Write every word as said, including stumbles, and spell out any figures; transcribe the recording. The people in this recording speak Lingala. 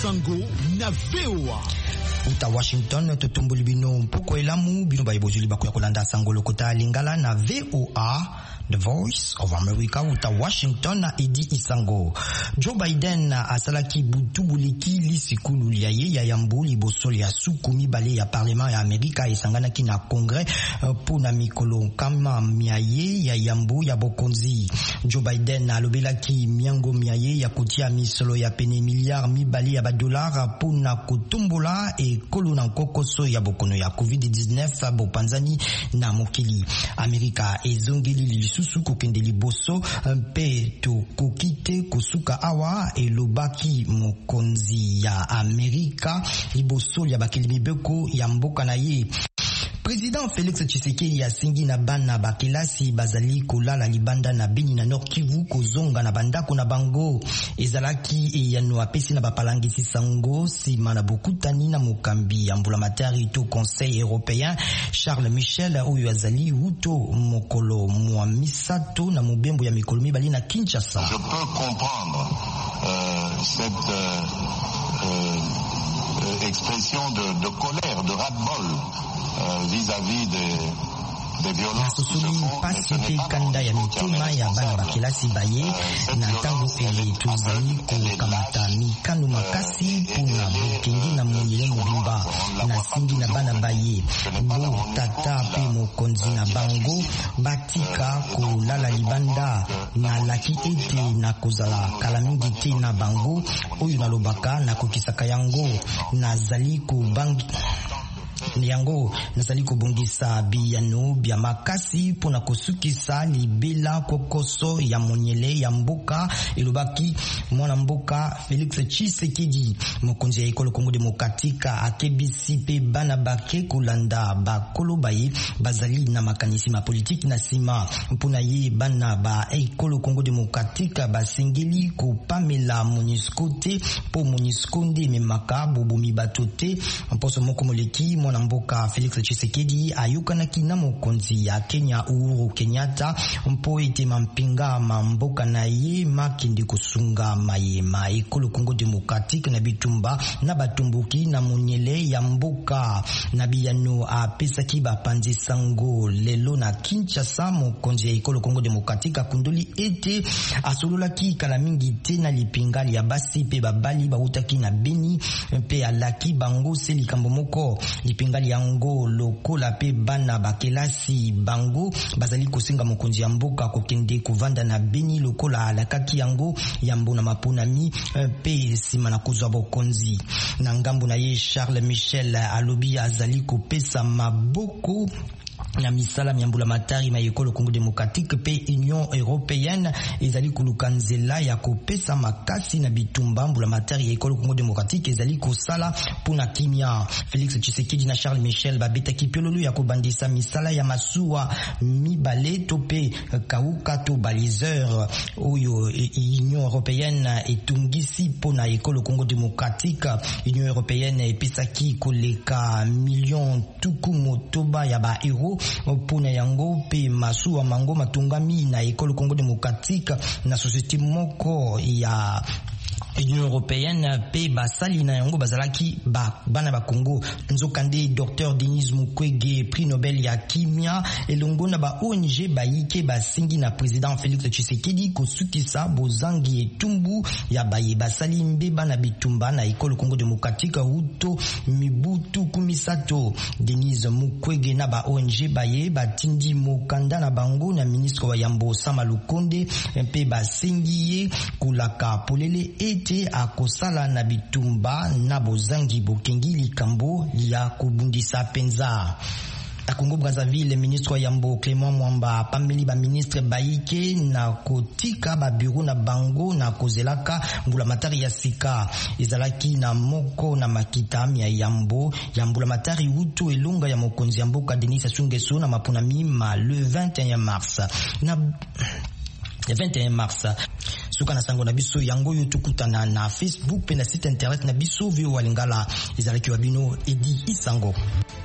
Isango na V O A. Uta Washington totumbuli bino mpoko elamu bino bayebozuli bakuya kolanda sango lokota lingala na V O A, The Voice of America. Uta Washington na Edi Isango. Joe Biden asalaki butubuliki lisikulu ya ye ya yambu liboso ya sukumi bale ya parlement ya Amerika esanganaki na Congrès pour na mikolo kama miaye ya yambu ya bokonzi. Joe Biden alobelaki miango miaye ya kutia misolo ya pene milliard mibale ya badolara pour na kutumbola e kolo na kokoso ya bokono ya covid dix-neuf bopanzani na mokili. Amerika ezongeli lisusu kokende liboso mpe to kokite kusuka awa elobaki mokonzi ya Amerika liboso ya bakeli mibeko ya mboka na ye. Président Félix Tshisekedi asingi na bana bakelasi bazali kolala libanda na Beni na Nord Kivu kozonga na bandako na bango. Ezalaki eyano apesi na bapalangisi sango sima na bokutani na mokambi ya mbulamatari to Conseil européen Charles Michel oyo azali uto mokolo mwa misato na mobembo ya mikolo mibali na Kinshasa. Je peux comprendre euh, cette euh, euh, expression de, de colère, de ras-le-bol Euh, vis-à-vis des, des violences qui se font, mais ce n'est pas kanda ya mitema ya bana bakelasi baye na tango ele tuzali kukamata mikano makasi puna bokengi na monyele mobimba na singi na bana baye bo tata pe mokonzi na bango batika kolala libanda na laki ete na kozala kala mingi te na bango oyo nalobaka na kokisaka yango nazali kubangi yango nazali kobongisa biyano bya makasi pona kosukisa libela kokoso ya monyele ya mboka elobaki mwana mboka Félix Tshisekedi. Mokonzi ya ekolo Kongo Demokratika akebisi pe bana bake kolanda bakolo baye bazali na makanisi ma politique na sima mpona ye bana ba ekolo Kongo Demokratika basengeli kopamela MONUSCO te po MONUSCO nde memaka bobomi bato te mposo moko moleki mwana mboka Félix Tshisekedi ayukanaki na mokonzi ya Kenya Uhuru Kenyatta mpo ete mampinga mamboka na ye makindi kusunga mayema ekolo Kongo Demokratique na bitumba na batumbuki na monyele ya mboka na biyano apesaki bapanzi sango lelo na Kinshasa. Mokonzi ya ekolo Kongo Demokratique akundoli ete asololaki kala mingi te na lipingali ya basi pe babali bautaki na Beni pe alaki bango se likambo moko lipingali yango lokola pe bana bakelasi bango bazali kosenga mokonzi ya mboka kokende kovanda na Beni lokola alakaki yango yambo na mapunami pe sima na kozwa bokonzi na ngambo na ye. Charles Michel alobi azali kopesa maboko na misala miambula matari ma ekolo Kongo Demokratique pe Union Européenne ezali kuluka nzela ya kopesa makasi na bitumba mbula matari ya ekolo Kongo Demokratique ezali kosala puna kimia. Félix Tshisekedi na Charles Michel babetaki piololo ya kobandisa misala ya masuwa mibale to pe kauka to baliseur oyo Union Européenne etungisi pona ekolo Kongo Demokratique. Union Européenne epesaki koleka million tuku motoba ya ba euro pona yango pe masuwa mango matungami na ekolo Kongo Demokratique na société moko ya Union Européenne pe basali na yango bazalaki ba bana ba Congo nzokande Docteur Denis Mukwege prix Nobel ya kimia elongo na ba O N G bayike basingi na président Félix Tshisekedi kosukisa bozangi etumbu ya baye basali mbeba na bitumba na ekolo Kongo Demokratique uto mibutu kumisato. Denis Mukwege na ba O N G baye batindi mokanda na bango na ministre wa Yambo Sama Lukonde pe basingi ye kulaka polele ete akosala na bitumba na bozangi bokengi likambo ya kubundisa penza. Na Congo Brazzaville, ministre wa Yambo Clément Mwamba pambeli ba ministre baike na kotika ba bureau na bango na kozelaka mbula matari ya sika ezalaki na moko na makita ya Yambo Yambula matari uto elonga ya mokonzi ya mboka Denis Sassou Nguesso na mapuna mima le vingt et un mars na le vingt et un mars. Suka na sango na biso yango yo tukutana na Facebook pe na site internet na biso vio walingala ezalaki wabino Edi Isango.